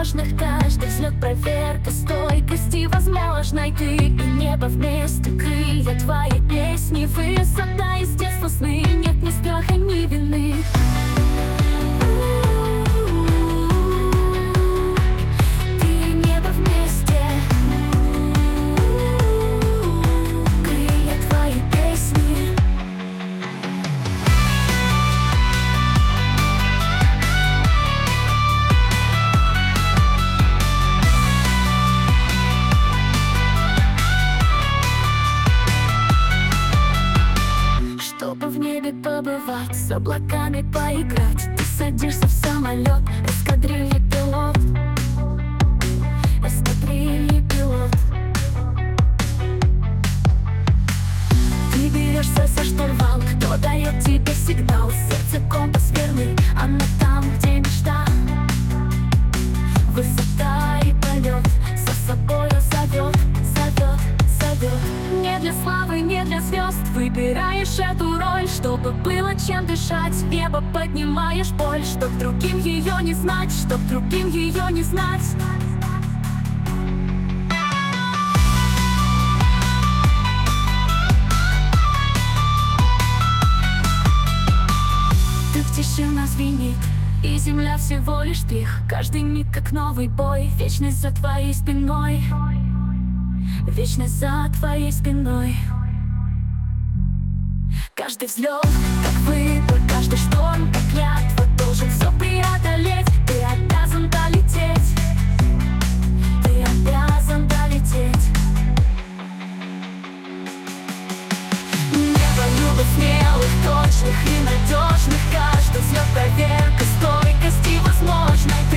ненадежных. Каждый взлет проверка стойкости возможной. Ты и небо вместе, крылья твои песни. Высота из детства сны, нет ни страха, ни вины. Чтобы в небе побывать, с облаками поиграть, ты садишься в самолет, эскадрильи пилот. Эскадрильи пилот. Ты берешься за штурвал, кто дает тебе сигнал? Сердце компас верный, оно там, где мечта. Высота и полет за собою зовет, зовет, зовет. Не для славы, не для звезд выбираешь эту роль, чтобы было чем дышать. В небо поднимаешь боль, чтоб другим ее не знать, чтоб другим ее не знать. Ты в тишина звенит, и земля всего лишь штрих. Каждый миг как новый бой, вечность за твоей спиной. Вечность за твоей спиной. Каждый взлет, как выбор, каждый шторм, как клятва, должен все преодолеть. Ты обязан долететь. Ты обязан долететь. Небо любит смелых, точных и надежных. Каждый взлет проверка стойкости возможной.